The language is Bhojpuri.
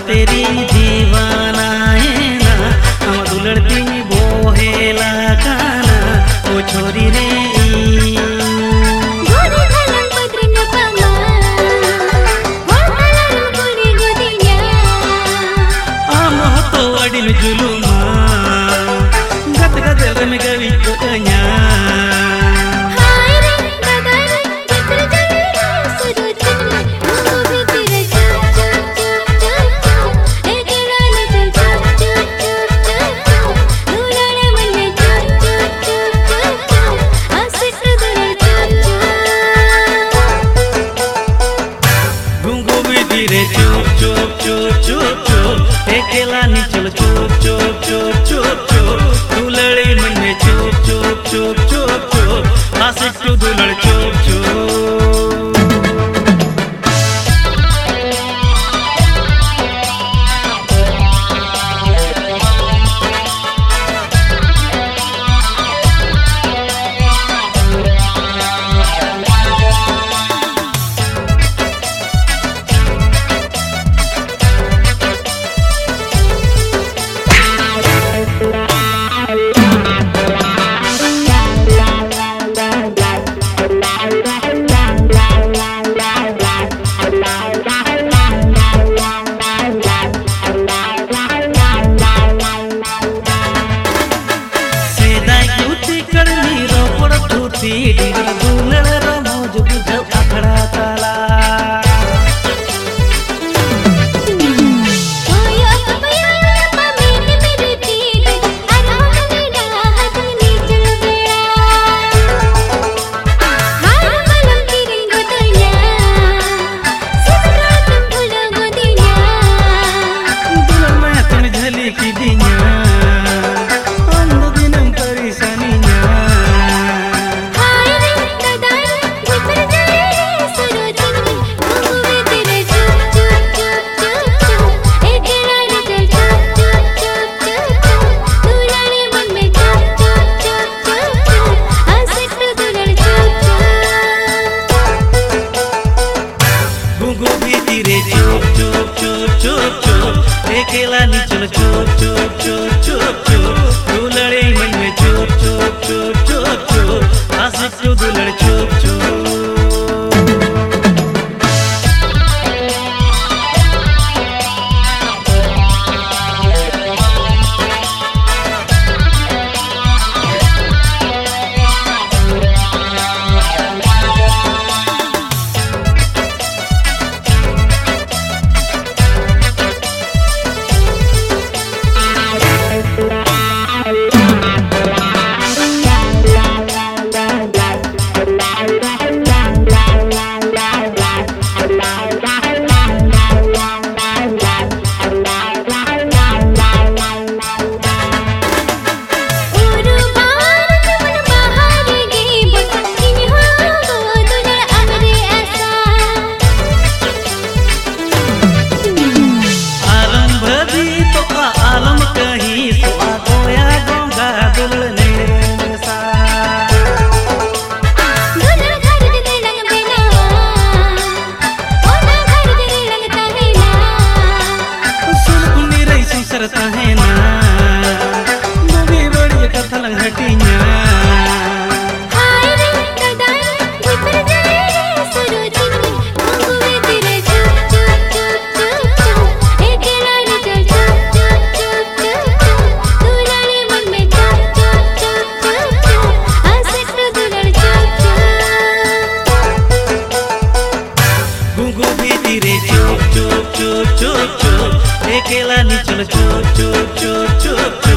तेरी दीवाना है ना, हम दुलड़ती बोहेला काना ओ छोरी रे जुलुमा गत गदल में गवी कोतanya गुंगू भी धीरे चुप चुप चुप चुप चुप अकेला नी चल चुप चुप चुप चुप चुप दुलड़ी मन में चुप चुप चुप चुप चुप आशिक तू दुलड़ चुप चुप अकेला नी चल चुप चुप चुप चुप चुप दुलड़े मन में चुप चुप चुप चुप चुप आशिक तू दुलड़ चुप चुप अकेला नी चल चुप चुप चुप चुप